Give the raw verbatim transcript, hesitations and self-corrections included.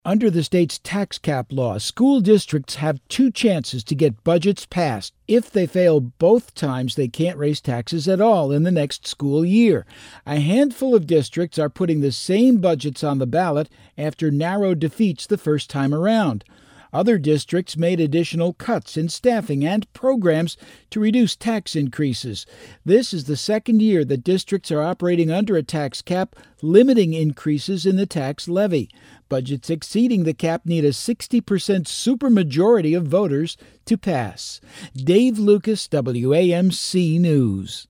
Under the state's tax cap law, school districts have two chances to get budgets passed. If they fail both times, they can't raise taxes at all in the next school year. A handful of districts are putting the same budgets on the ballot after narrow defeats the first time around. Other districts made additional cuts in staffing and programs to reduce tax increases. This is the second year that districts are operating under a tax cap, limiting increases in the tax levy. Budgets exceeding the cap need a sixty percent supermajority of voters to pass. Dave Lucas, W A M C News.